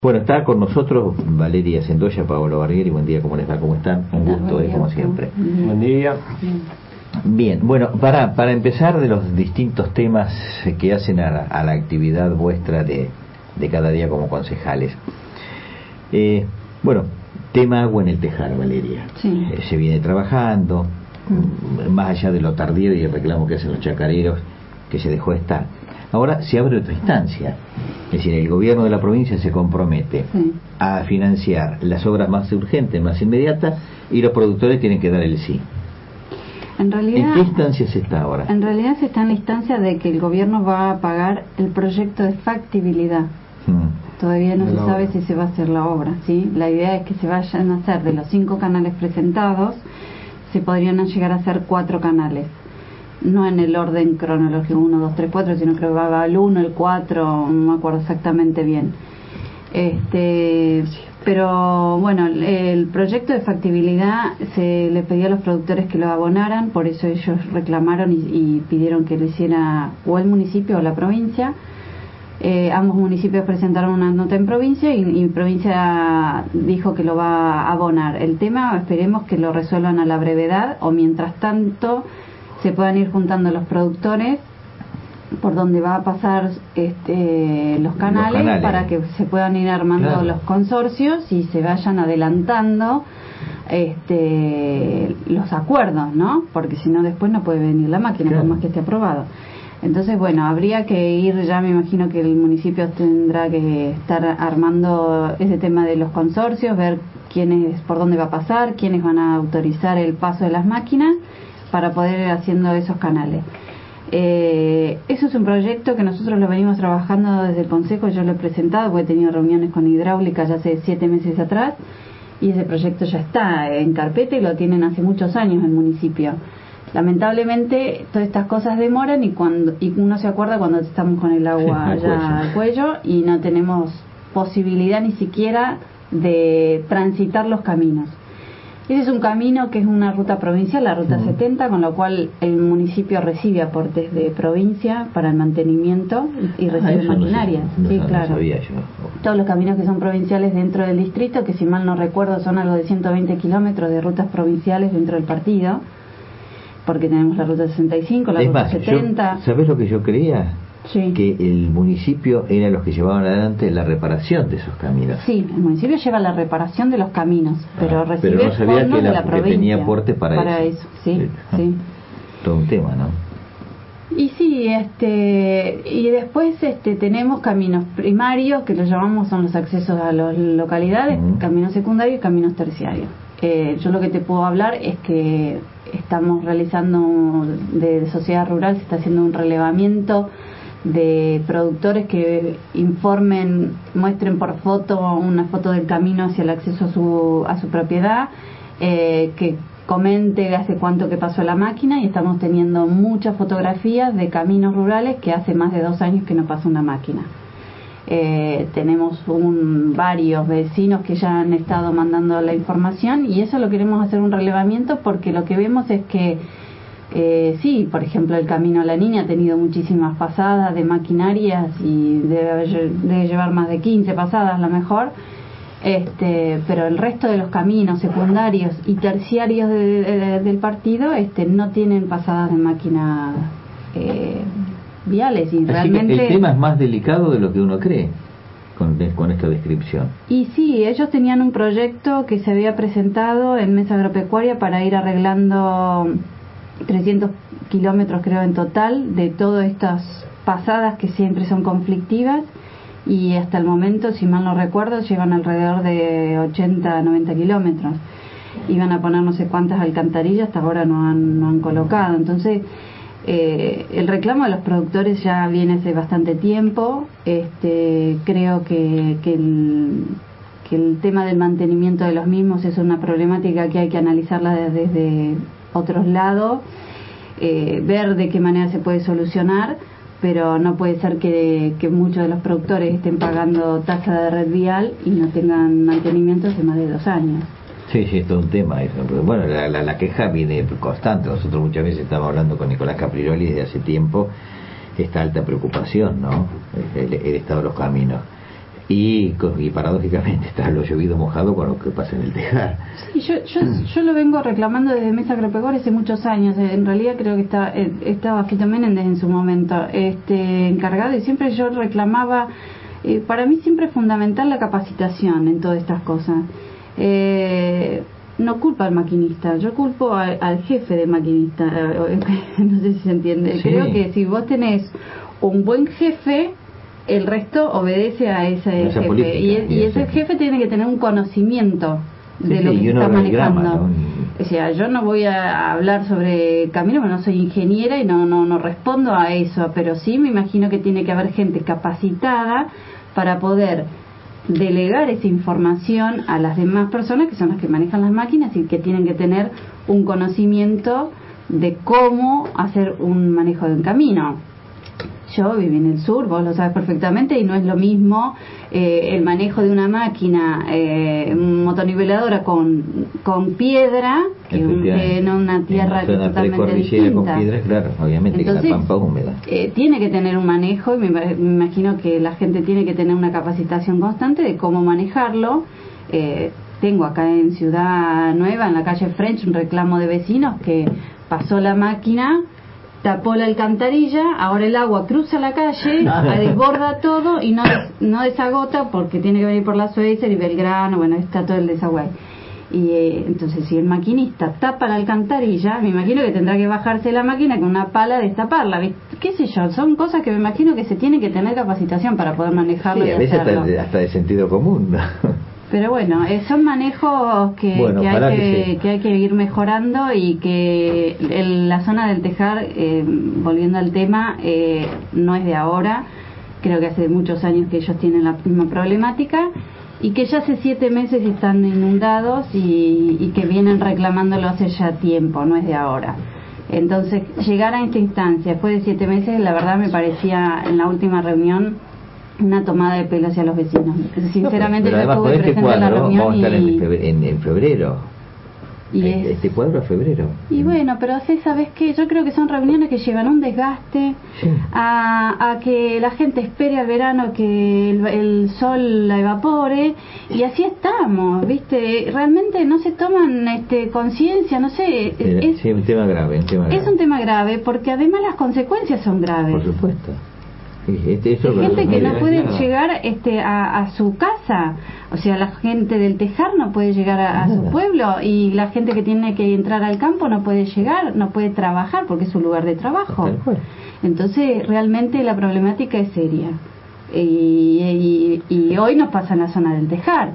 Bueno, está con nosotros Valeria Sendoya, Paolo Barbieri. Buen día, ¿cómo les va? ¿Cómo están? Un gusto, como siempre. Buen día. Bien, bueno, para empezar de los distintos temas que hacen a la actividad vuestra de cada día como concejales. Bueno, tema agua en el tejar, Valeria. Sí. Se viene trabajando, más allá de lo tardío y el reclamo que hacen los chacareros, que se dejó estar. Ahora se abre otra instancia, es decir, el gobierno de la provincia se compromete a financiar las obras más urgentes, más inmediatas, y los productores tienen que dar el sí. En realidad, ¿en qué instancia se está ahora? En realidad se está en la instancia de que el gobierno va a pagar el proyecto de factibilidad. Todavía no se sabe si se va a hacer la obra, ¿sí? La idea es que se vayan a hacer de los 5 canales presentados, se podrían llegar a hacer 4 canales. No en el orden cronológico 1, 2, 3, 4, sino que va el 1, el 4, no me acuerdo exactamente bien. Pero bueno, el proyecto de factibilidad se le pedía a los productores que lo abonaran, por eso ellos reclamaron y pidieron que lo hiciera o el municipio o la provincia. Ambos municipios presentaron una nota en provincia y provincia dijo que lo va a abonar. El tema esperemos que lo resuelvan a la brevedad, o mientras tanto se puedan ir juntando los productores por donde va a pasar los canales para que se puedan ir armando los consorcios y se vayan adelantando los acuerdos, ¿no? Porque si no después no puede venir la máquina por más que esté aprobado. Entonces, bueno, habría que ir, ya me imagino que el municipio tendrá que estar armando ese tema de los consorcios, ver quiénes, por dónde va a pasar, quiénes van a autorizar el paso de las máquinas para poder ir haciendo esos canales. Eso es un proyecto que nosotros lo venimos trabajando desde el Consejo. Yo lo he presentado porque he tenido reuniones con Hidráulica ya hace 7 meses atrás, y ese proyecto ya está en carpeta y lo tienen hace muchos años el municipio. Lamentablemente todas estas cosas demoran y uno se acuerda cuando estamos con el agua ya al cuello y no tenemos posibilidad ni siquiera de transitar los caminos. Ese es un camino que es una ruta provincial, la ruta 70, con lo cual el municipio recibe aportes de provincia para el mantenimiento y recibe maquinaria. Claro. No sabía yo. Todos los caminos que son provinciales dentro del distrito, que si mal no recuerdo son algo de 120 kilómetros de rutas provinciales dentro del partido, porque tenemos la ruta 65, la ruta 70. ¿Sabés lo que yo creía? Sí. Que el municipio era los que llevaban adelante la reparación de esos caminos. Sí, el municipio lleva la reparación de los caminos, pero recibe pero no sabía fondos que de la provincia. Que tenía aporte para eso. Sí. Todo un tema, ¿no? Y sí, y después tenemos caminos primarios, que los llamamos, son los accesos a las localidades, caminos secundarios y caminos terciarios. Yo lo que te puedo hablar es que estamos realizando de sociedad rural, se está haciendo un relevamiento de productores que informen, muestren por foto una foto del camino hacia el acceso a su propiedad, que comente hace cuánto que pasó la máquina, y estamos teniendo muchas fotografías de caminos rurales que hace más de 2 años que no pasa una máquina. Tenemos varios vecinos que ya han estado mandando la información, y eso lo queremos hacer un relevamiento porque lo que vemos es que sí, por ejemplo, el Camino a la Niña ha tenido muchísimas pasadas de maquinarias y debe llevar más de 15 pasadas a lo mejor, pero el resto de los caminos secundarios y terciarios del partido no tienen pasadas de máquina viales, y así realmente que el tema es más delicado de lo que uno cree con esta descripción. Y sí, ellos tenían un proyecto que se había presentado en Mesa Agropecuaria para ir arreglando 300 kilómetros creo en total de todas estas pasadas que siempre son conflictivas, y hasta el momento, si mal no recuerdo, llevan alrededor de 80, 90 kilómetros. Iban a poner no sé cuántas alcantarillas, hasta ahora no han colocado. Entonces el reclamo de los productores ya viene hace bastante tiempo. Creo que el tema del mantenimiento de los mismos es una problemática que hay que analizarla desde otros lados, ver de qué manera se puede solucionar, pero no puede ser que muchos de los productores estén pagando tasa de red vial y no tengan mantenimiento hace más de 2 años. Sí, es todo un tema eso. Pero bueno, la queja viene constante. Nosotros muchas veces estamos hablando con Nicolás Capriroli desde hace tiempo, esta alta preocupación, ¿no? El estado de los caminos. y paradójicamente está lo llovido mojado con lo que pasa en el tejar. Sí, yo lo vengo reclamando desde Mesa Agropecuaria hace muchos años. En realidad creo que estaba Fito Menéndez en su momento encargado, y siempre yo reclamaba. Para mí siempre es fundamental la capacitación en todas estas cosas. No culpo al maquinista, yo culpo al jefe de maquinista. No sé si se entiende. Sí. Creo que si vos tenés un buen jefe, el resto obedece a ese jefe. Política, y ese jefe tiene que tener un conocimiento de lo que se está manejando. O sea, yo no voy a hablar sobre caminos, porque no soy ingeniera y no respondo a eso, pero sí me imagino que tiene que haber gente capacitada para poder delegar esa información a las demás personas, que son las que manejan las máquinas, y que tienen que tener un conocimiento de cómo hacer un manejo de un camino. Yo viví en el sur, vos lo sabes perfectamente, y no es lo mismo el manejo de una máquina motoniveladora con piedra que en una tierra que es totalmente distinta. Con piedra, claro, obviamente. Entonces, que la pampa húmeda. Tiene que tener un manejo, y me imagino que la gente tiene que tener una capacitación constante de cómo manejarlo. Tengo acá en Ciudad Nueva, en la calle French, un reclamo de vecinos que pasó la máquina, tapó la alcantarilla, ahora el agua cruza la calle, desborda todo y no desagota, porque tiene que venir por la Suecer y Belgrano, bueno, está todo el desagüe. Y entonces, si el maquinista tapa la alcantarilla, me imagino que tendrá que bajarse la máquina con una pala a destaparla, ¿viste? Qué sé yo, son cosas que me imagino que se tiene que tener capacitación para poder manejarlo. Sí, y a veces hasta de sentido común. Pero bueno, son manejos que hay que ir mejorando, y que la zona del Tejar, volviendo al tema, no es de ahora. Creo que hace muchos años que ellos tienen la misma problemática, y que ya hace 7 meses están inundados, y que vienen reclamándolo hace ya tiempo, no es de ahora. Entonces, llegar a esta instancia después de 7 meses, la verdad me parecía, en la última reunión, una tomada de pelo hacia los vecinos. Sinceramente, pero además, yo estuve presente en la reunión. Vamos a estar en febrero. Y este cuadro a febrero. Y bueno, pero ¿sabes qué? Yo creo que son reuniones que llevan un desgaste, sí, a que la gente espere al verano que el sol la evapore, y así estamos, ¿viste? Realmente no se toman conciencia, no sé. Sí, un tema grave. Es un tema grave, porque además las consecuencias son graves. Por supuesto. Hay gente que no puede llegar a su casa, o sea, la gente del Tejar no puede llegar a su pueblo, y la gente que tiene que entrar al campo no puede llegar, no puede trabajar porque es su lugar de trabajo. Entonces, realmente la problemática es seria, y hoy nos pasa en la zona del Tejar.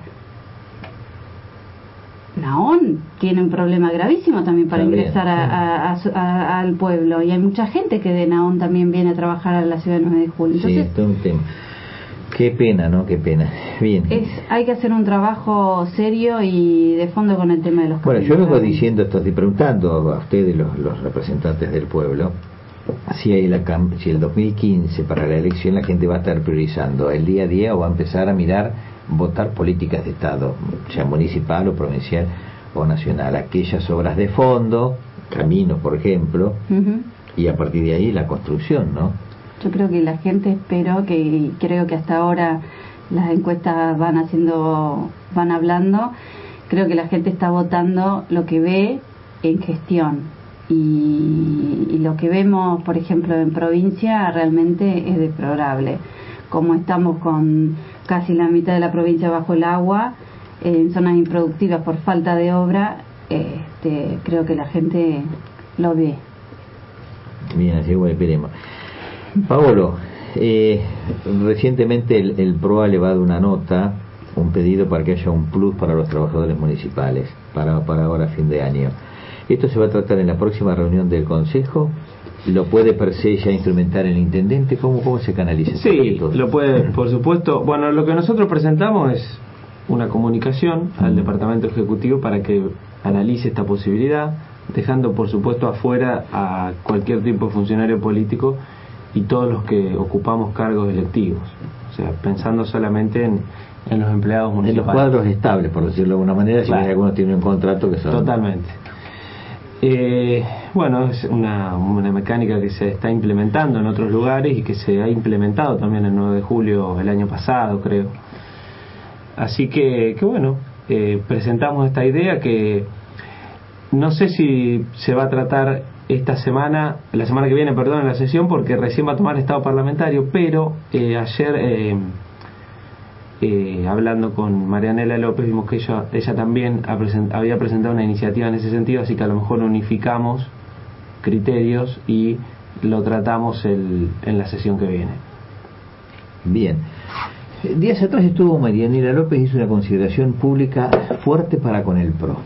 Naón tiene un problema gravísimo también para ingresar al pueblo, y hay mucha gente que de Naón también viene a trabajar a la ciudad de 9 de julio. Entonces, sí, todo un tema. Qué pena, ¿no? Qué pena. Bien. Hay que hacer un trabajo serio y de fondo con el tema de los caminos. Bueno, yo vengo diciendo esto, preguntando a ustedes, los representantes del pueblo, si el 2015 para la elección la gente va a estar priorizando el día a día, o va a empezar a mirar, votar políticas de Estado, sea municipal o provincial o nacional, aquellas obras de fondo, caminos por ejemplo, y a partir de ahí la construcción, ¿no? Yo creo que la gente creo que hasta ahora las encuestas van hablando, creo que la gente está votando lo que ve en gestión, y lo que vemos, por ejemplo, en provincia realmente es deplorable. Como estamos con casi la mitad de la provincia bajo el agua, en zonas improductivas por falta de obra, creo que la gente lo ve. Bien, así que esperemos. Paolo, recientemente el PRO ha elevado una nota, un pedido para que haya un plus para los trabajadores municipales, para ahora fin de año. ¿Esto se va a tratar en la próxima reunión del Consejo? ¿Lo puede per se ya instrumentar el intendente? ¿Cómo se canaliza? Sí, lo puede, por supuesto. Bueno, lo que nosotros presentamos es una comunicación al Departamento Ejecutivo para que analice esta posibilidad, dejando por supuesto afuera a cualquier tipo de funcionario político y todos los que ocupamos cargos electivos. O sea, pensando solamente en los empleados municipales. En los cuadros estables, por decirlo de alguna manera, si algunos tienen un contrato que son... Totalmente. Bueno, es una mecánica que se está implementando en otros lugares y que se ha implementado también el 9 de julio el año pasado, creo. Así que bueno, presentamos esta idea que no sé si se va a tratar la semana que viene, perdón, en la sesión, porque recién va a tomar estado parlamentario, pero ayer hablando con Marianela López vimos que ella también había presentado una iniciativa en ese sentido, así que a lo mejor unificamos criterios y lo tratamos en la sesión que viene. Bien. Días atrás estuvo Marianela López y hizo una consideración pública fuerte para con el PRO,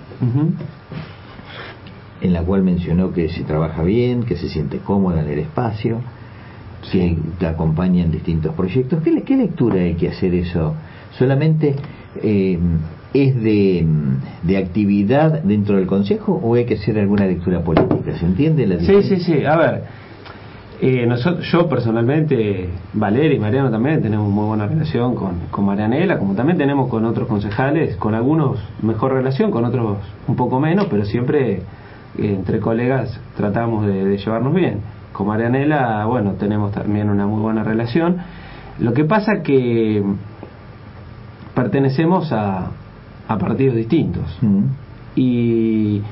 en la cual mencionó que se trabaja bien, que se siente cómoda en el espacio, que te acompaña en distintos proyectos. ¿Qué lectura hay que hacer eso? ¿Solamente es de actividad dentro del Consejo o hay que hacer alguna lectura política? ¿Se entiende la diferencia? Sí. A ver, yo personalmente, Valeria y Mariano también tenemos muy buena relación con Marianela, como también tenemos con otros concejales, con algunos mejor relación, con otros un poco menos, pero siempre entre colegas tratamos de llevarnos bien. Con Marianela, bueno, tenemos también una muy buena relación. Lo que pasa que pertenecemos a partidos distintos. Y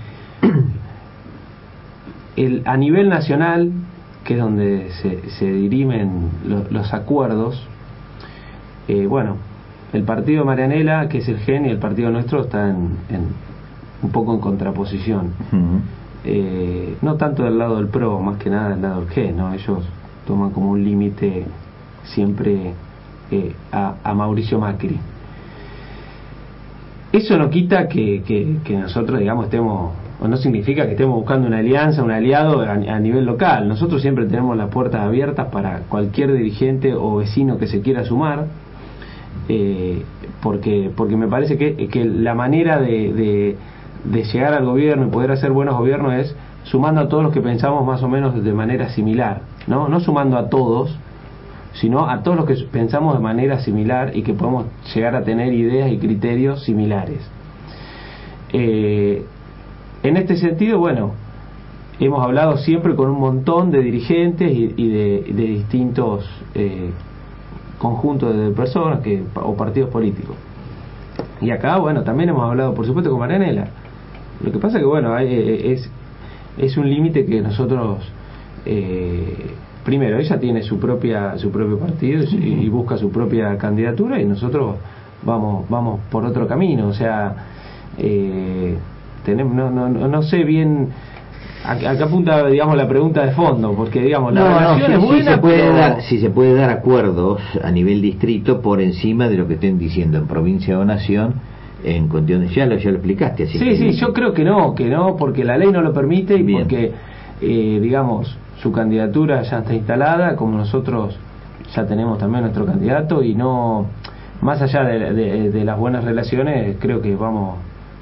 a nivel nacional, que es donde se dirimen los acuerdos, bueno, el partido de Marianela, que es el GEN, y el partido nuestro está un poco en contraposición. No tanto del lado del PRO, más que nada del lado del GEN, ¿no? Ellos toman como un límite siempre a Mauricio Macri. Eso no quita que nosotros, digamos, estemos, o no significa que estemos buscando una alianza, un aliado a nivel local. Nosotros siempre tenemos las puertas abiertas para cualquier dirigente o vecino que se quiera sumar, porque me parece que la manera de llegar al gobierno y poder hacer buenos gobiernos es sumando a todos los que pensamos más o menos de manera similar, no sumando a todos, sino a todos los que pensamos de manera similar y que podemos llegar a tener ideas y criterios similares. En este sentido, bueno, hemos hablado siempre con un montón de dirigentes y de distintos conjuntos de personas o partidos políticos. Y acá, bueno, también hemos hablado, por supuesto, con Marianela. Lo que pasa que, bueno, es un límite que nosotros... primero, ella tiene su propio partido y busca su propia candidatura, y nosotros vamos por otro camino. O sea, no sé bien a qué apunta, digamos, la pregunta de fondo, porque, digamos, la relación es buena, si se puede dar acuerdos a nivel distrito por encima de lo que estén diciendo en provincia o nación en condiciones, ya lo explicaste. Así sí, yo creo que no, porque la ley no lo permite y bien. Porque digamos, su candidatura ya está instalada, como nosotros ya tenemos también nuestro candidato, y no, más allá de las buenas relaciones, creo que vamos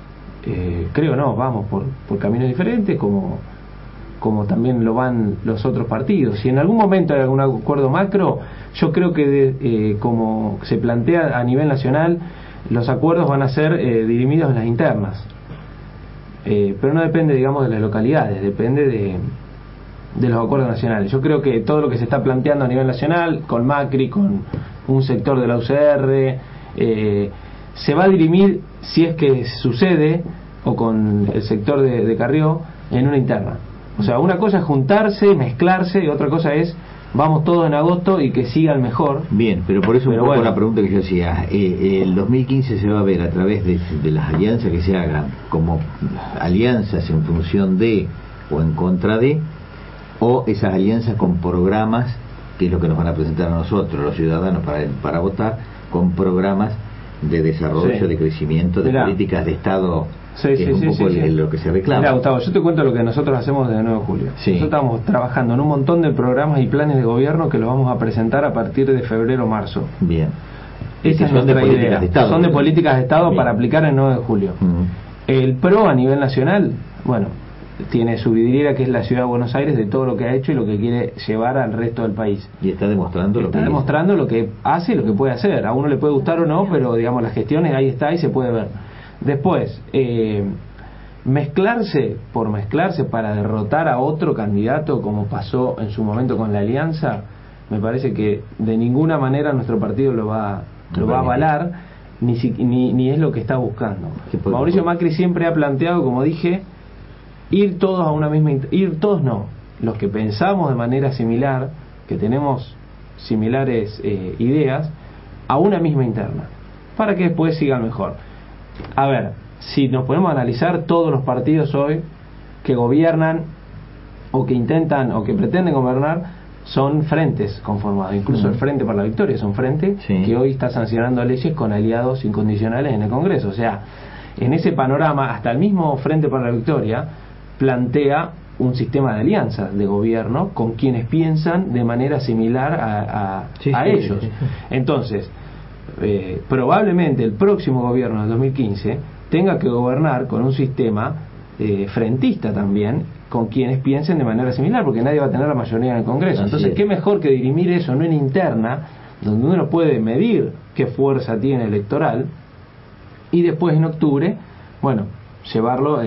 por caminos diferentes, como también lo van los otros partidos. Si en algún momento hay algún acuerdo macro, yo creo que como se plantea a nivel nacional, los acuerdos van a ser dirimidos en las internas, pero no depende, digamos, de las localidades, depende de los acuerdos nacionales. Yo creo que todo lo que se está planteando a nivel nacional, con Macri, con un sector de la UCR, se va a dirimir, si es que sucede, o con el sector de Carrió, en una interna. O sea, una cosa es juntarse, mezclarse, y otra cosa es vamos todos en agosto y que siga el mejor. Bien, pero por eso bueno, la pregunta que yo hacía, el 2015 se va a ver a través de las alianzas que se hagan, como alianzas en función de o en contra de, o esas alianzas con programas, que es lo que nos van a presentar a nosotros, los ciudadanos, para votar, con programas de desarrollo, de crecimiento, de políticas de Estado. Es un poco lo que se reclama. Mira, Gustavo, yo te cuento lo que nosotros hacemos desde 9 de julio. Nosotros estamos trabajando en un montón de programas y planes de gobierno que los vamos a presentar a partir de febrero-marzo. Bien. Esa es nuestra idea. Son de políticas de Estado. Bien. Para aplicar el 9 de julio. El PRO a nivel nacional, bueno, tiene su vidriera, que es la ciudad de Buenos Aires, de todo lo que ha hecho y lo que quiere llevar al resto del país. Y está demostrando lo que hace y lo que puede hacer. A uno le puede gustar o no, pero digamos, las gestiones ahí está y se puede ver. Después, mezclarse para derrotar a otro candidato, como pasó en su momento con la alianza, me parece que de ninguna manera nuestro partido lo va a avalar. ni es lo que está buscando. Mauricio Macri siempre ha planteado, como dije, ir todos a una misma, los que pensamos de manera similar, que tenemos similares ideas, a una misma interna, para que después sigan mejor. A ver, si nos podemos analizar, todos los partidos hoy que gobiernan o que intentan o que pretenden gobernar son frentes conformados. Incluso el Frente para la Victoria es un frente que hoy está sancionando leyes con aliados incondicionales en el Congreso. O sea, en ese panorama, hasta el mismo Frente para la Victoria plantea un sistema de alianza de gobierno con quienes piensan de manera similar a ellos. Entonces, probablemente el próximo gobierno del 2015 tenga que gobernar con un sistema frentista también, con quienes piensen de manera similar, porque nadie va a tener la mayoría en el Congreso. Entonces, qué mejor que dirimir eso en una interna, donde uno puede medir qué fuerza tiene electoral, y después en octubre, bueno, llevarlo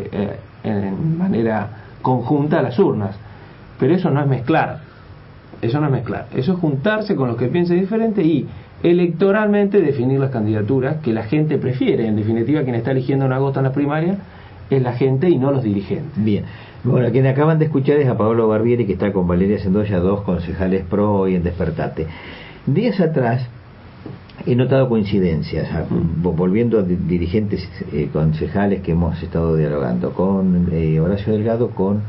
en manera conjunta a las urnas. Pero eso no es mezclar, eso es juntarse con los que piensen diferente y electoralmente definir las candidaturas que la gente prefiere. En definitiva, quien está eligiendo en agosto en las primarias es la gente y no los dirigentes. Bien, bueno, quien acaban de escuchar es a Pablo Barbieri, que está con Valeria Sendoya, 2 concejales PRO y en Despertate. Días atrás he notado coincidencias, volviendo a dirigentes concejales que hemos estado dialogando, con Horacio Delgado, con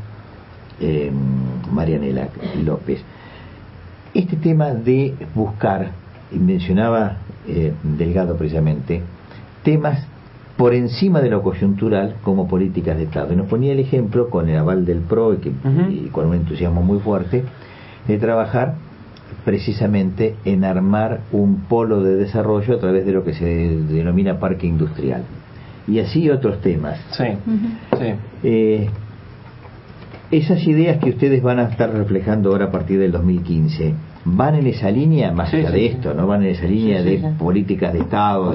Marianela López. Este tema de buscar, y mencionaba Delgado precisamente, temas por encima de lo coyuntural como políticas de Estado. Y nos ponía el ejemplo con el aval del PRO y con un entusiasmo muy fuerte de trabajar precisamente en armar un polo de desarrollo a través de lo que se denomina parque industrial. Y así otros temas. Esas ideas que ustedes van a estar reflejando ahora a partir del 2015, ¿van en esa línea, más allá de esto, no van en esa línea de políticas de Estado,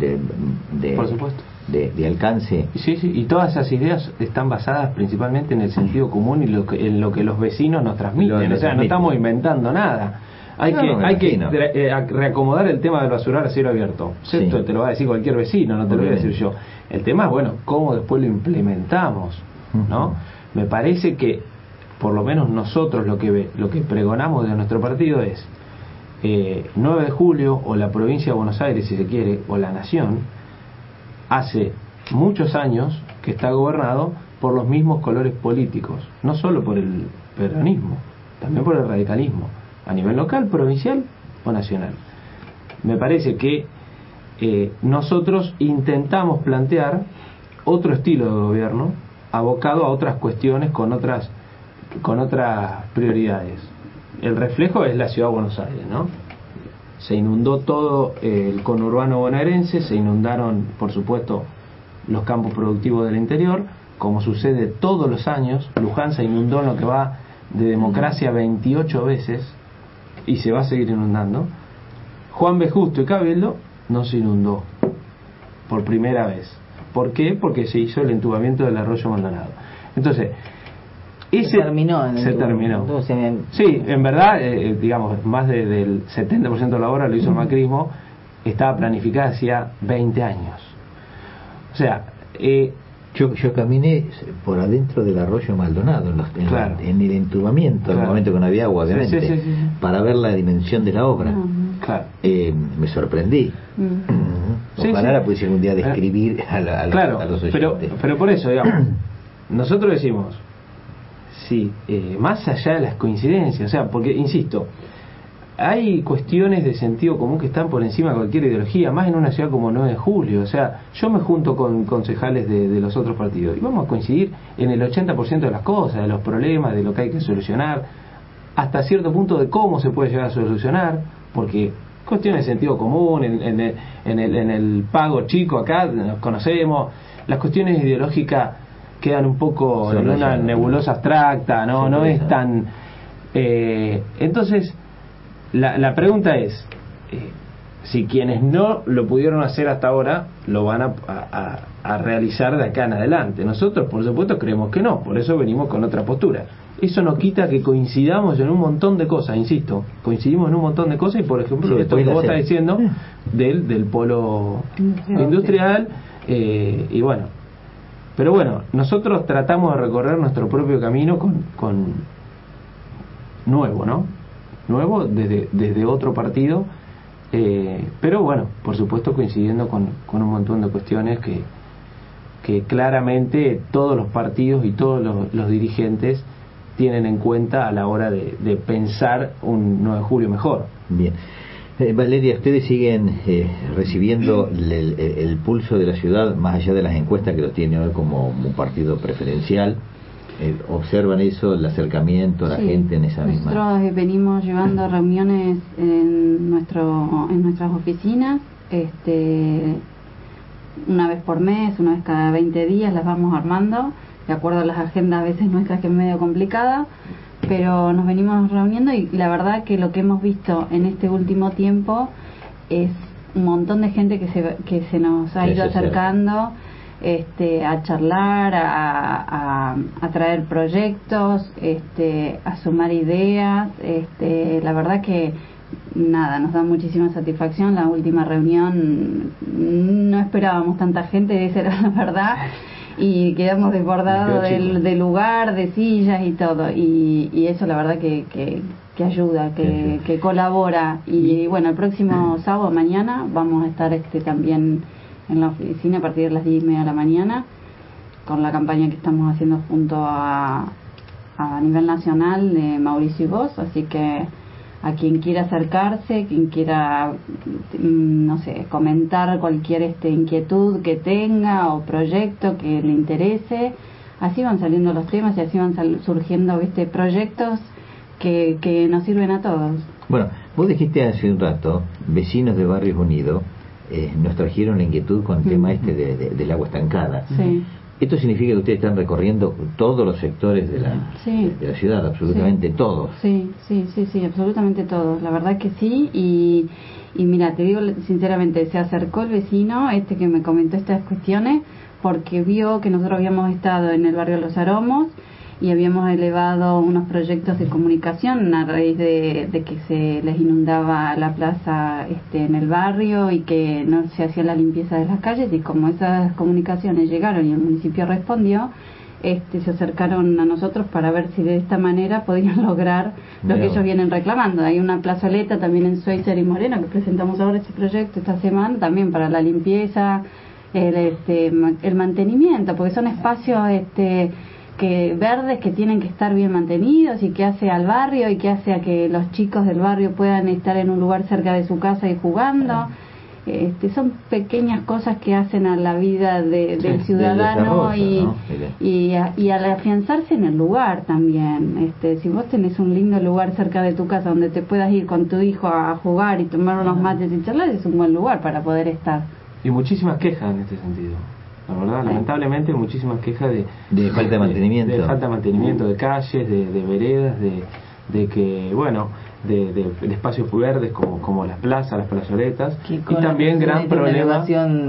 de alcance? Y todas esas ideas están basadas principalmente en el sentido común y en lo que los vecinos nos transmiten. O sea, no estamos inventando nada. Hay que reacomodar el tema del basural a cielo abierto. Esto te lo va a decir cualquier vecino, no te lo voy a decir yo. El tema es, bueno, cómo después lo implementamos, ¿no? Me parece que por lo menos nosotros lo que pregonamos de nuestro partido es 9 de julio, o la provincia de Buenos Aires, si se quiere, o la nación, hace muchos años que está gobernado por los mismos colores políticos, no solo por el peronismo, también por el radicalismo, a nivel local, provincial o nacional. Me parece que nosotros intentamos plantear otro estilo de gobierno abocado a otras cuestiones con otras prioridades. El reflejo es la ciudad de Buenos Aires, ¿no? Se inundó todo el conurbano bonaerense, se inundaron, por supuesto, los campos productivos del interior, como sucede todos los años. Luján se inundó en lo que va de democracia 28 veces y se va a seguir inundando. Juan B. Justo y Cabildo no se inundó por primera vez. ¿Por qué? Porque se hizo el entubamiento del arroyo Maldonado. Entonces, se terminó. Sí, en verdad, digamos, más del 70% de la obra lo hizo el macrismo. Estaba planificada hacía 20 años. O sea, yo caminé por adentro del arroyo Maldonado, en el entubamiento, en el momento que no había agua, obviamente, para ver la dimensión de la obra. Me sorprendí. Ojalá pudiese un día describir a los oyentes. Pero por eso, digamos, nosotros decimos, más allá de las coincidencias, o sea, porque, insisto, hay cuestiones de sentido común que están por encima de cualquier ideología, más en una ciudad como 9 de julio. O sea, yo me junto con concejales de los otros partidos y vamos a coincidir en el 80% de las cosas, de los problemas, de lo que hay que solucionar, hasta cierto punto de cómo se puede llegar a solucionar, porque cuestiones de sentido común, en el pago chico acá nos conocemos, las cuestiones ideológicas quedan un poco en una nebulosa abstracta, no es tan... entonces, la pregunta es, si quienes no lo pudieron hacer hasta ahora lo van a realizar de acá en adelante. Nosotros, por supuesto, creemos que no, por eso venimos con otra postura. Eso no quita que coincidamos en un montón de cosas, insisto, coincidimos en un montón de cosas, y por ejemplo, esto que vos estás diciendo del polo industrial, y bueno, pero bueno, nosotros tratamos de recorrer nuestro propio camino con nuevo, ¿no? Nuevo desde otro partido, pero bueno, por supuesto coincidiendo con un montón de cuestiones que claramente todos los partidos y todos los dirigentes tienen en cuenta a la hora de pensar un 9 de julio mejor. Bien. Valeria, ¿ustedes siguen recibiendo el pulso de la ciudad, más allá de las encuestas que lo tiene hoy como un partido preferencial? ¿Observan eso, el acercamiento a la gente en esa misma? Nosotros venimos llevando reuniones en nuestras oficinas, una vez por mes, una vez cada 20 días las vamos armando, de acuerdo a las agendas a veces nuestras, que es medio complicada, pero nos venimos reuniendo, y la verdad que lo que hemos visto en este último tiempo es un montón de gente que se nos ha ido acercando a charlar, a traer proyectos, a sumar ideas. La verdad que nada, nos da muchísima satisfacción. La última reunión no esperábamos tanta gente, esa era la verdad, y quedamos desbordados del lugar, de sillas y todo, y eso la verdad que ayuda, que colabora. Y bueno, el próximo sábado, mañana, vamos a estar también en la oficina a partir de las 10:30 de la mañana con la campaña que estamos haciendo junto a nivel nacional de Mauricio y Vos, así que a quien quiera acercarse, quien quiera, no sé, comentar cualquier inquietud que tenga o proyecto que le interese, así van saliendo los temas y así van surgiendo proyectos que nos sirven a todos. Bueno, vos dijiste hace un rato, vecinos de Barrios Unidos nos trajeron la inquietud con el tema del agua estancada. Sí. ¿Esto significa que ustedes están recorriendo todos los sectores de la ciudad, absolutamente todos? Sí, absolutamente todos, la verdad que sí. Y mira, te digo sinceramente, se acercó el vecino que me comentó estas cuestiones porque vio que nosotros habíamos estado en el barrio Los Aromos y habíamos elevado unos proyectos de comunicación a raíz de que se les inundaba la plaza en el barrio y que no se hacía la limpieza de las calles, y como esas comunicaciones llegaron y el municipio respondió, se acercaron a nosotros para ver si de esta manera podían lograr lo que ellos vienen reclamando. Hay una plazoleta también en Schweitzer y Moreno que presentamos ahora este proyecto esta semana también para la limpieza, el mantenimiento, porque son espacios verdes que tienen que estar bien mantenidos y que hace al barrio y que hace a que los chicos del barrio puedan estar en un lugar cerca de su casa y jugando. Son pequeñas cosas que hacen a la vida del ciudadano y al afianzarse en el lugar también. Si vos tenés un lindo lugar cerca de tu casa donde te puedas ir con tu hijo a jugar y tomar unos mates y charlar, es un buen lugar para poder estar. Y muchísimas quejas en este sentido. La verdad, lamentablemente, muchísimas quejas de falta de mantenimiento. De falta de mantenimiento de calles, de veredas, de que, bueno, de espacios verdes como las plazas, las plazoletas, y también gran problema.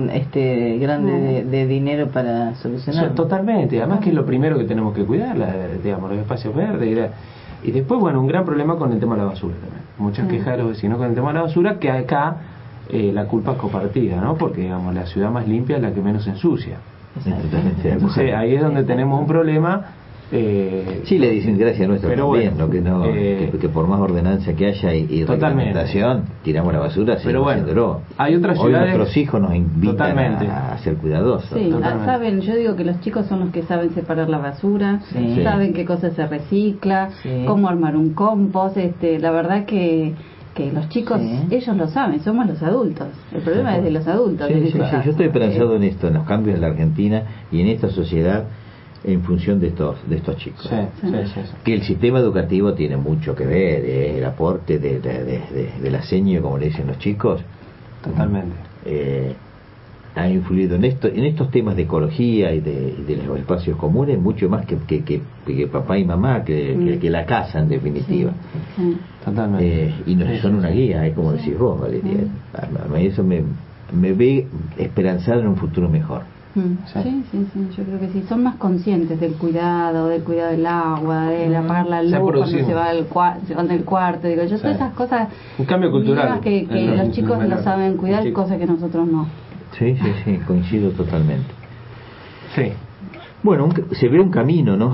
Grande de dinero para solucionar. Totalmente, además que es lo primero que tenemos que cuidar, digamos, los espacios verdes. Y después, bueno, un gran problema con el tema de la basura también. Muchas quejas de los vecinos con el tema de la basura, que acá la culpa es compartida, ¿no? Porque, digamos, la ciudad más limpia es la que menos ensucia. Entonces ahí es donde tenemos un problema. Sí, la idiosincrasia nuestra también, bueno, que por más ordenanza que haya y reglamentación, tiramos la basura. Pero bueno, hay otras hoy ciudades. Nuestros hijos nos invitan a ser cuidadosos. Sí, saben, yo digo que los chicos son los que saben separar la basura, saben qué cosa se recicla, cómo armar un compost. La verdad que los chicos, ellos lo saben, somos los adultos. El problema es de los adultos. Yo estoy esperanzado en esto, en los cambios en la Argentina y en esta sociedad en función de estos chicos. Que el sistema educativo tiene mucho que ver, el aporte de la seño, como le dicen los chicos. Totalmente. ha influido en estos temas de ecología y de los espacios comunes mucho más que papá y mamá, que la casa en definitiva. Sí. Totalmente. Y nos son una guía, como decís vos, Valeria. A mí eso me ve esperanzado en un futuro mejor. Sí, yo creo que sí. Son más conscientes del cuidado del agua, de apagar la luz cuando se va del cuarto. Digo, yo todas esas cosas. Un cambio cultural. Que los chicos lo saben cuidar, cosas que nosotros no. Sí, coincido totalmente. Sí. Bueno, se ve un camino, ¿no?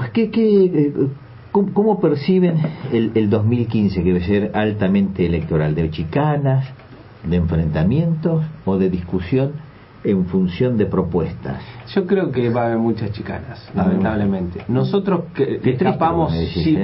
¿Cómo perciben el 2015, que debe ser altamente electoral? ¿De chicanas, de enfrentamientos o de discusión en función de propuestas? Yo creo que va a haber muchas chicanas, lamentablemente. Nosotros que escapamos, sí,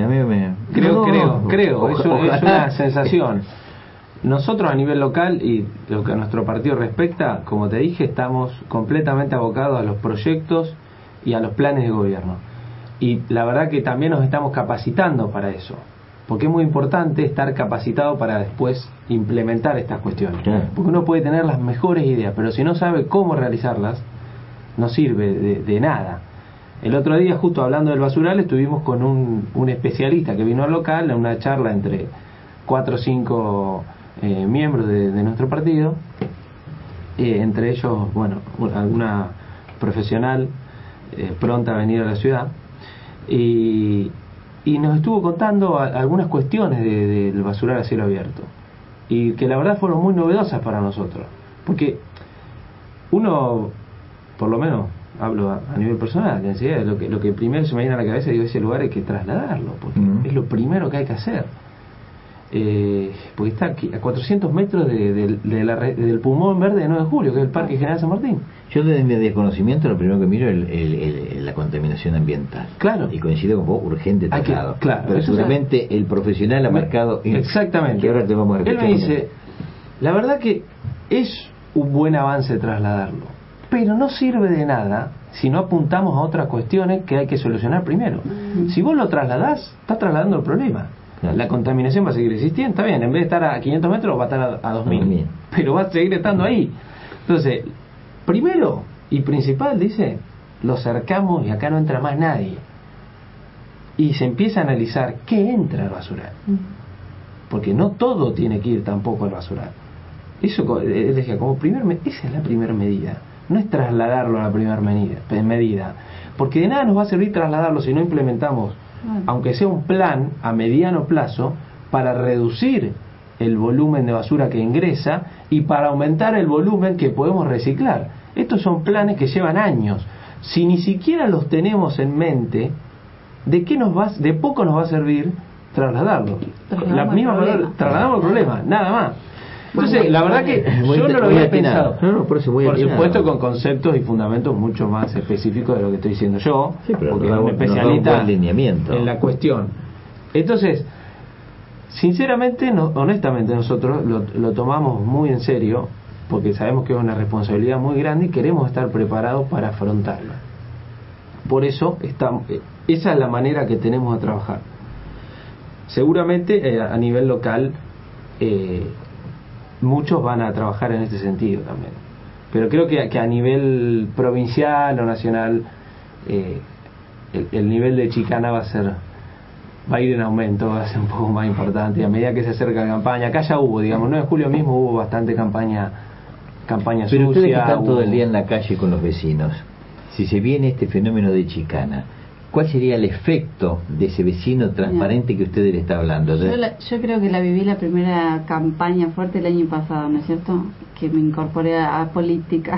creo, es una sensación. Nosotros a nivel local y lo que a nuestro partido respecta, como te dije, estamos completamente abocados a los proyectos y a los planes de gobierno. Y la verdad que también nos estamos capacitando para eso, porque es muy importante estar capacitado para después implementar estas cuestiones. Porque uno puede tener las mejores ideas, pero si no sabe cómo realizarlas, no sirve de nada. El otro día, justo hablando del basural, estuvimos con un especialista que vino al local en una charla entre 4 o 5 miembros de nuestro partido, entre ellos, bueno, alguna profesional pronta a venir a la ciudad, y nos estuvo contando algunas cuestiones del basural a cielo abierto, y que la verdad fueron muy novedosas para nosotros, porque uno, por lo menos hablo a nivel personal, enseguida lo que primero se me viene a la cabeza, digo, ese lugar hay que trasladarlo, porque es lo primero que hay que hacer. Porque está aquí a 400 metros del pulmón verde de 9 de julio, que es el Parque General San Martín. Yo desde mi desconocimiento lo primero que miro es la contaminación ambiental. Claro. Y coincido con vos, urgente traslado. Claro. Pero seguramente el profesional ha marcado... Exactamente. Que ahora te vamos a escuchar. Él me dice, la verdad que es un buen avance trasladarlo, pero no sirve de nada si no apuntamos a otras cuestiones que hay que solucionar primero. Si vos lo trasladás, estás trasladando el problema. Claro. La contaminación va a seguir existiendo, está bien, en vez de estar a 500 metros va a estar a 2000, pero va a seguir estando ahí. Entonces, primero y principal, dice, lo cercamos y acá no entra más nadie. Y se empieza a analizar qué entra al basural, porque no todo tiene que ir tampoco al basural. Eso, él decía, esa es la primera medida, no es trasladarlo a la primera medida, porque de nada nos va a servir trasladarlo si no implementamos, aunque sea un plan a mediano plazo, para reducir el volumen de basura que ingresa y para aumentar el volumen que podemos reciclar. Estos son planes que llevan años. Si ni siquiera los tenemos en mente, de poco nos va a servir trasladarlo. La misma palabra, trasladamos el problema, nada más. Entonces, la verdad que yo no lo había pensado. Por supuesto, con conceptos y fundamentos mucho más específicos de lo que estoy diciendo yo, porque es un especialista en la cuestión. Entonces, sinceramente, honestamente, nosotros lo tomamos muy en serio, porque sabemos que es una responsabilidad muy grande y queremos estar preparados para afrontarla. Por eso, esa es la manera que tenemos de trabajar. Seguramente, a nivel local, muchos van a trabajar en este sentido también, pero creo que a nivel provincial o nacional el nivel de chicana va a ir en aumento, va a ser un poco más importante a medida que se acerca la campaña. Acá ya hubo, digamos, 9 de julio mismo hubo bastante campaña pero sucia. Ustedes que están todo el día en la calle con los vecinos, si se viene este fenómeno de chicana, ¿cuál sería el efecto de ese vecino transparente que usted le está hablando? Yo creo que la viví la primera campaña fuerte el año pasado, ¿no es cierto? Que me incorporé a política.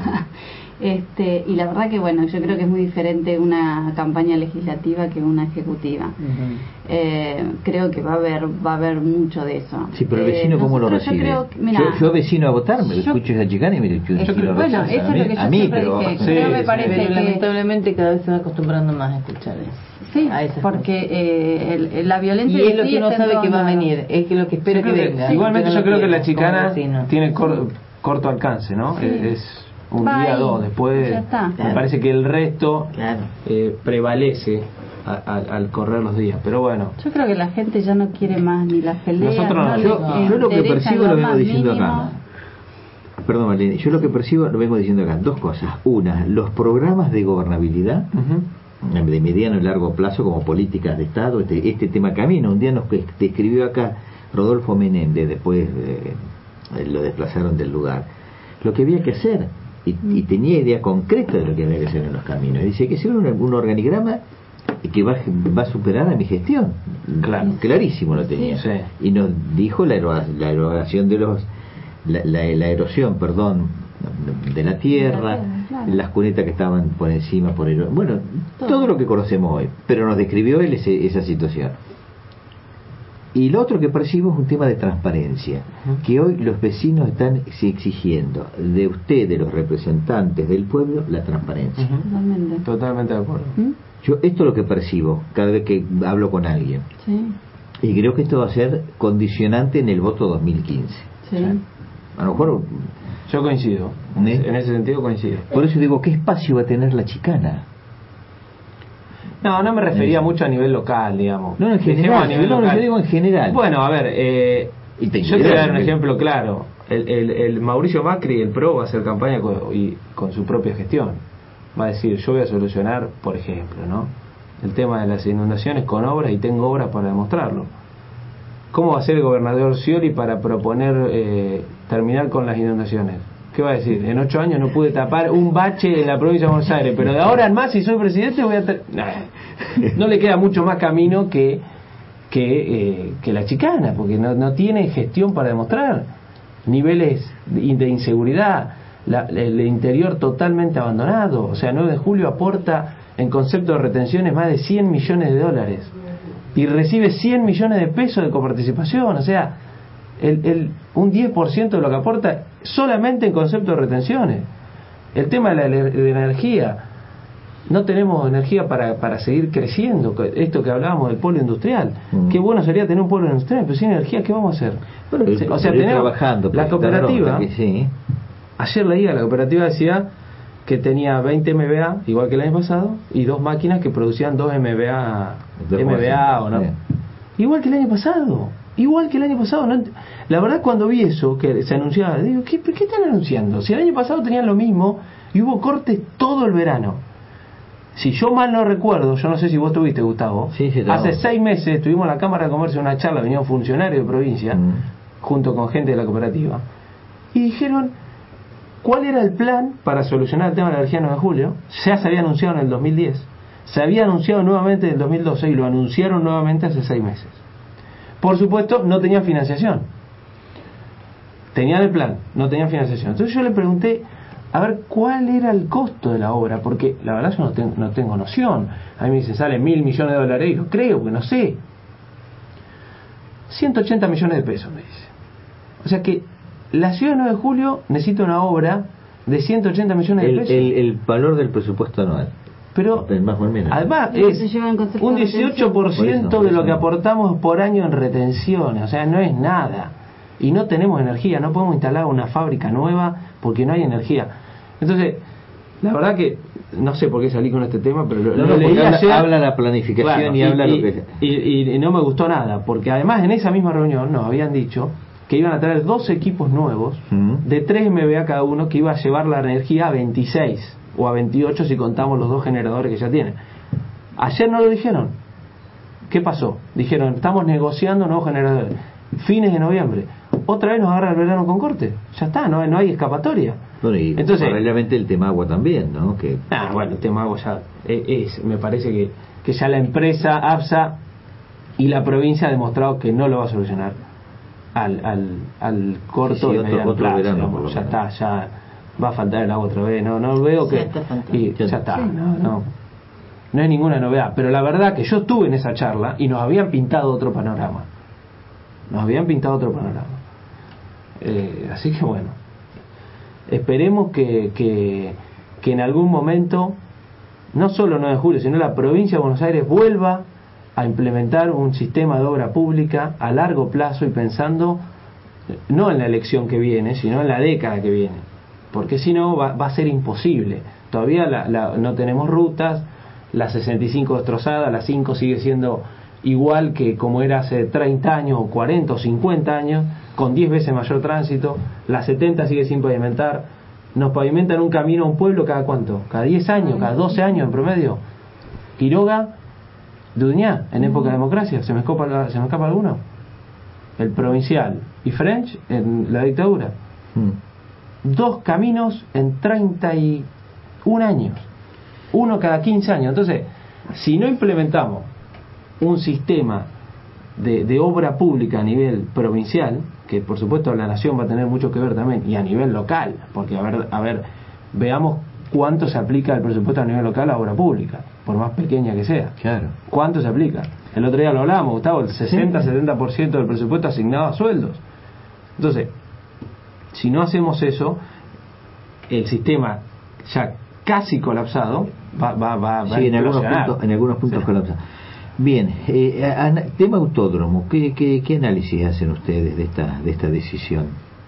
Y la verdad que, bueno, yo creo que es muy diferente una campaña legislativa que una ejecutiva. Creo que va a haber mucho de eso. Sí, pero el vecino, ¿cómo lo recibe? Yo vecino a votar, me escucho esa chicana y me digo, bueno, eso es lo que yo siempre dije. Me parece pero que lamentablemente cada vez se va acostumbrando más a escuchar eso. Sí, porque la violencia... Y es lo que uno sabe que va a venir, es que lo que espera que venga. Igualmente yo creo que la chicana tiene corto alcance, ¿no? Sí. Es un día, 2, después me parece que el resto prevalece al correr los días, pero bueno. Yo creo que la gente ya no quiere más ni las peleas. Nosotros yo lo que percibo lo vengo diciendo acá. perdón Marlene, yo lo que percibo, lo vengo diciendo acá, dos cosas. Una, los programas de gobernabilidad de mediano y largo plazo como políticas de Estado, este tema camino. Un día te escribió acá Rodolfo Menéndez, después lo desplazaron del lugar, lo que había que hacer, y tenía idea concreta de lo que había que hacer en los caminos. Dice que sea un organigrama que va a superar a mi gestión. Claro. Clarísimo lo tenía. Sí. Y nos dijo la erosión de los la erosión, perdón, de la tierra, claro. Las cunetas que estaban por encima, bueno, todo lo que conocemos hoy, pero nos describió él esa situación. Y lo otro que percibo es un tema de transparencia, que hoy los vecinos están exigiendo de usted, de los representantes del pueblo, la transparencia. Totalmente de acuerdo. Yo esto es lo que percibo cada vez que hablo con alguien. Sí. Y creo que esto va a ser condicionante en el voto 2015. Sí. A lo mejor... Yo coincido, en ese sentido coincido. Por eso digo, ¿qué espacio va a tener la chicana? No me refería mucho a nivel local, digamos. No, en general, yo digo en general. Bueno, a ver, yo te voy a dar un ejemplo claro. El Mauricio Macri, el PRO, va a hacer campaña con su propia gestión. Va a decir, yo voy a solucionar, por ejemplo, ¿no?, el tema de las inundaciones con obras, y tengo obras para demostrarlo. ¿Cómo va a ser el gobernador Scioli para proponer terminar con las inundaciones? ¿Qué va a decir? En 8 años no pude tapar un bache en la provincia de Buenos Aires, pero de ahora en más, si soy presidente, voy a... No le queda mucho más camino que la chicana, porque no tiene gestión para demostrar. Niveles de inseguridad, el interior totalmente abandonado. O sea, 9 de julio aporta en concepto de retenciones más de $100 millones y recibe 100 millones de pesos de coparticipación. O sea, un 10% de lo que aporta solamente en concepto de retenciones. El tema de la energía, no tenemos energía para seguir creciendo. Esto que hablábamos del polo industrial, qué bueno sería tener un polo industrial, pero sin energía, ¿qué vamos a hacer? Pero o sea, tenemos trabajando, la cooperativa. Sí. Ayer leía, la cooperativa decía que tenía 20 MVA, igual que el año pasado, y 2 máquinas que producían 2 MVA o no. Igual que el año pasado. No, la verdad, cuando vi eso que se anunciaba, digo, ¿por qué están anunciando? Si el año pasado tenían lo mismo y hubo cortes todo el verano. Si yo mal no recuerdo, yo no sé si vos tuviste, Gustavo, hace 6 meses tuvimos en la Cámara de Comercio una charla, venían funcionarios de provincia junto con gente de la cooperativa, y dijeron cuál era el plan para solucionar el tema de la energía en 9 de julio. Ya se había anunciado en el 2010, se había anunciado nuevamente en el 2012 y lo anunciaron nuevamente hace 6 meses. Por supuesto, no tenían financiación. Tenían el plan, no tenían financiación. Entonces yo le pregunté a ver cuál era el costo de la obra, porque la verdad yo no tengo noción. A mí me dicen, sale $1.000 millones, y yo creo que no sé. 180 millones de pesos, me dice. O sea que la ciudad de 9 de julio necesita una obra de 180 millones de pesos. El valor del presupuesto anual. Pero más o menos. Además es un 18% de lo que aportamos por año en retenciones. O sea, no es nada. Y no tenemos energía, no podemos instalar una fábrica nueva porque no hay energía. Entonces, la verdad que no sé por qué salí con este tema, pero lo leí ayer. Habla la planificación, claro, y habla lo que... Y no me gustó nada, porque además en esa misma reunión nos habían dicho que iban a traer 2 equipos nuevos de 3 MVA cada uno, que iba a llevar la energía a 26 o a 28 si contamos los 2 generadores que ya tienen. Ayer no lo dijeron. ¿Qué pasó? Dijeron, estamos negociando nuevos generadores. Fines de noviembre. Otra vez nos agarra el verano con corte. Ya está, no hay escapatoria. Bueno, y entonces, paralelamente el tema agua también, ¿no? Bueno, el tema agua ya me parece que ya la empresa APSA y la provincia ha demostrado que no lo va a solucionar al corto y mediano plazo. Verano, ya está, ya va a faltar el agua otra vez. No veo que... ya está, no es ninguna novedad. Pero la verdad que yo estuve en esa charla y nos habían pintado otro panorama. Así que bueno, esperemos que en algún momento, no solo 9 de julio, sino la provincia de Buenos Aires vuelva a implementar un sistema de obra pública a largo plazo y pensando no en la elección que viene, sino en la década que viene, porque si no va a ser imposible. Todavía no tenemos rutas, la 65 destrozada, la 5 sigue siendo igual que como era hace 30 años o 40 o 50 años. con 10 veces mayor tránsito. La 70 sigue sin pavimentar. Nos pavimentan un camino a un pueblo cada ¿cuánto? Cada 10 años, cada 12 años en promedio. Quiroga, Duñá, en época de democracia, ¿se me escapa alguno? El provincial y French en la dictadura. 2 caminos en 31 años, uno cada 15 años. Entonces, si no implementamos un sistema de obra pública a nivel provincial, que por supuesto la nación va a tener mucho que ver también, y a nivel local, porque a ver, veamos cuánto se aplica el presupuesto a nivel local a obra pública, por más pequeña que sea. Claro. ¿Cuánto se aplica? El otro día lo hablábamos, Gustavo, el 60-70% del presupuesto asignado a sueldos. Entonces, si no hacemos eso, el sistema ya casi colapsado va a en algunos puntos colapsa. Bien, tema autódromo, ¿qué análisis hacen ustedes de esta decisión?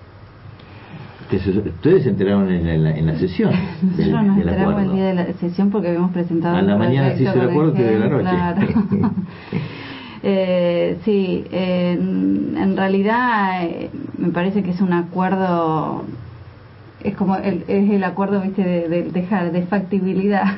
Ustedes se enteraron en la sesión del acuerdo. Nos enteramos el día de la sesión porque habíamos presentado a la mañana se hizo el acuerdo que de la noche. Claro. Sí, en realidad me parece que es un acuerdo, es como es el acuerdo, viste, de factibilidad.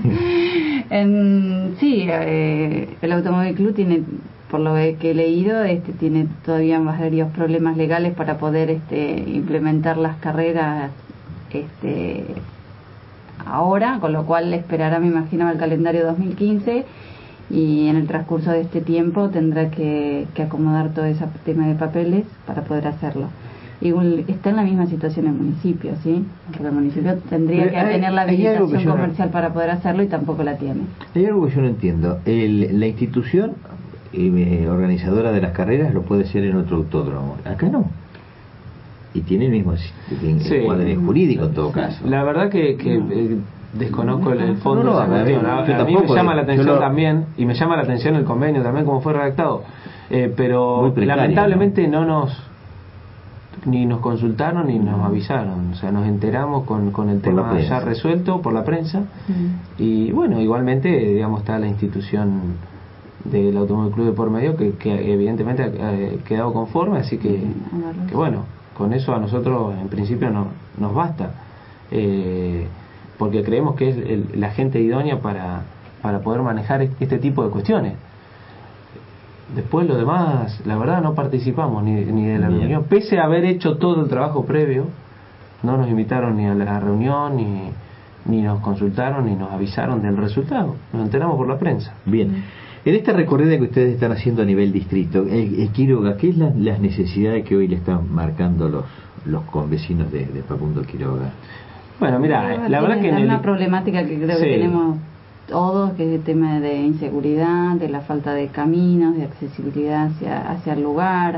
Sí, el Automóvil Club tiene, por lo que he leído, tiene todavía varios problemas legales para poder implementar las carreras ahora, con lo cual esperará, me imagino, al calendario 2015, y en el transcurso de este tiempo tendrá que acomodar todo ese tema de papeles para poder hacerlo. Igual está en la misma situación el municipio, ¿sí? Porque el municipio tendría que tener la habilitación comercial para poder hacerlo y tampoco la tiene. Hay algo que yo no entiendo. La institución organizadora de las carreras lo puede ser en otro autódromo. Acá no. Y tiene el mismo cuadro jurídico en todo caso. La verdad que desconozco el fondo de esa cuestión. A mí me llama la atención también, y me llama la atención el convenio también, como fue redactado. Pero lamentablemente no ni nos consultaron ni nos avisaron, o sea, nos enteramos con el tema ya resuelto por la prensa. Y bueno, igualmente, digamos, está la institución del Automóvil Club de por medio que evidentemente ha quedado conforme, así que bueno, con eso a nosotros en principio nos basta, porque creemos que es la gente idónea para poder manejar este tipo de cuestiones. Después lo demás, la verdad, no participamos ni de la reunión, pese a haber hecho todo el trabajo previo. No nos invitaron ni a la reunión, ni nos consultaron, ni nos avisaron del resultado. Nos enteramos por la prensa. Bien, en esta recorrida que ustedes están haciendo a nivel distrito, Quiroga, ¿qué es las necesidades que hoy le están marcando los convecinos de Facundo Quiroga? Bueno, mira, la verdad que es una problemática que creo que tenemos todos, que es el tema de inseguridad, de la falta de caminos, de accesibilidad hacia el lugar.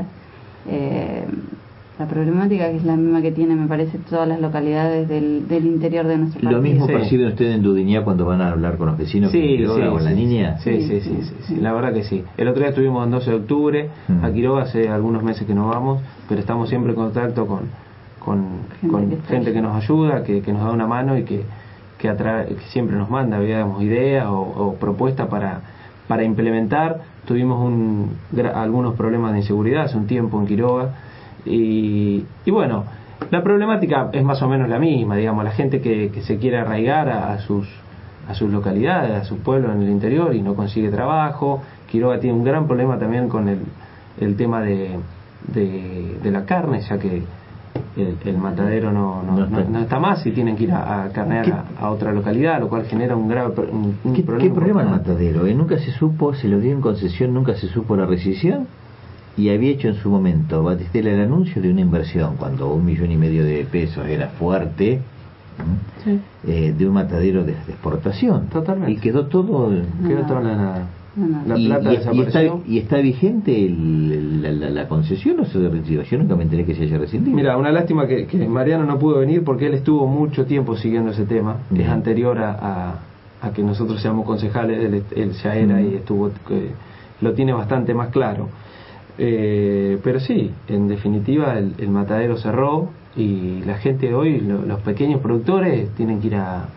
La problemática que es la misma que tiene, me parece, todas las localidades del interior de nuestro país. ¿Lo mismo perciben ustedes en Dudiñá cuando van a hablar con los vecinos con la niña? Sí, la verdad que sí. El otro día estuvimos en 12 de octubre, a Quiroga hace algunos meses que no vamos, pero estamos siempre en contacto con gente que nos ayuda, que nos da una mano y que siempre nos manda, digamos, ideas o propuestas para implementar. Tuvimos algunos problemas de inseguridad hace un tiempo en Quiroga, y bueno, la problemática es más o menos la misma, digamos, la gente que se quiere arraigar a sus localidades, a sus pueblos en el interior y no consigue trabajo. Quiroga tiene un gran problema también con el tema de la carne, ya que el matadero no está más y tienen que ir a carnear a otra localidad, lo cual genera un grave problema. ¿Qué problema el matadero? Nunca se supo, se lo dio en concesión, nunca se supo la rescisión, y había hecho en su momento Batistela el anuncio de una inversión, cuando $1,5 millones de pesos era fuerte, de un matadero de exportación. Totalmente. Y quedó todo toda la plata desapareció. ¿Y está vigente la concesión o se rescindió? Yo nunca me enteré que se haya rescindido. Mira, una lástima que Mariano no pudo venir porque él estuvo mucho tiempo siguiendo ese tema. Es anterior a que nosotros seamos concejales. Él ya era y estuvo, lo tiene bastante más claro. Pero sí, en definitiva el matadero cerró y la gente hoy, los pequeños productores, tienen que ir a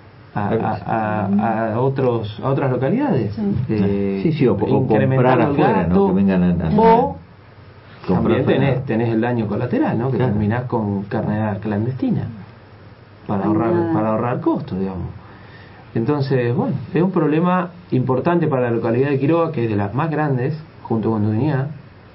otras localidades, o comprar afuera, ¿no? Que vengan también tenés el daño colateral, ¿no? Que claro, terminás con carnada clandestina para ahorrar costos, digamos. Entonces, bueno, es un problema importante para la localidad de Quiroga, que es de las más grandes, junto con Duñá,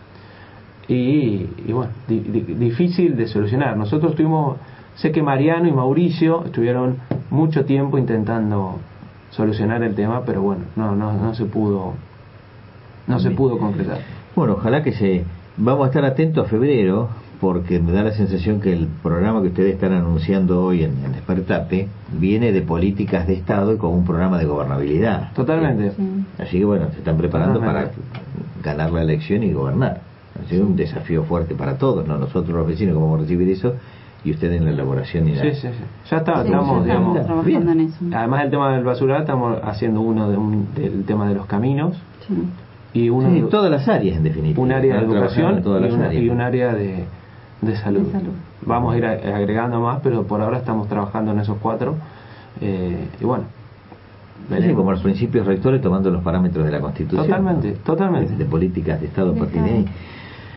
y bueno, difícil de solucionar. Nosotros sé que Mariano y Mauricio estuvieron mucho tiempo intentando solucionar el tema, pero bueno, no se pudo concretar. Bueno, ojalá vamos a estar atentos a febrero, porque me da la sensación que el programa que ustedes están anunciando hoy en Despertate viene de políticas de Estado y con un programa de gobernabilidad. Totalmente. Sí. Así que bueno, se están preparando para ganar la elección y gobernar. Ha sido un desafío fuerte para todos, ¿no? Nosotros los vecinos, ¿cómo vamos a recibir eso? Y ustedes en la elaboración y sí. Ya estamos trabajando bien en eso. Además del tema del basural, estamos haciendo del tema de los caminos. Sí. Y todas las áreas, en definitiva. Un área de educación y un área de salud. Vamos a ir agregando más, pero por ahora estamos trabajando en esos 4. Y bueno, sí, como los principios rectores, tomando los parámetros de la Constitución. Totalmente. De políticas de Estado a partir de ahí.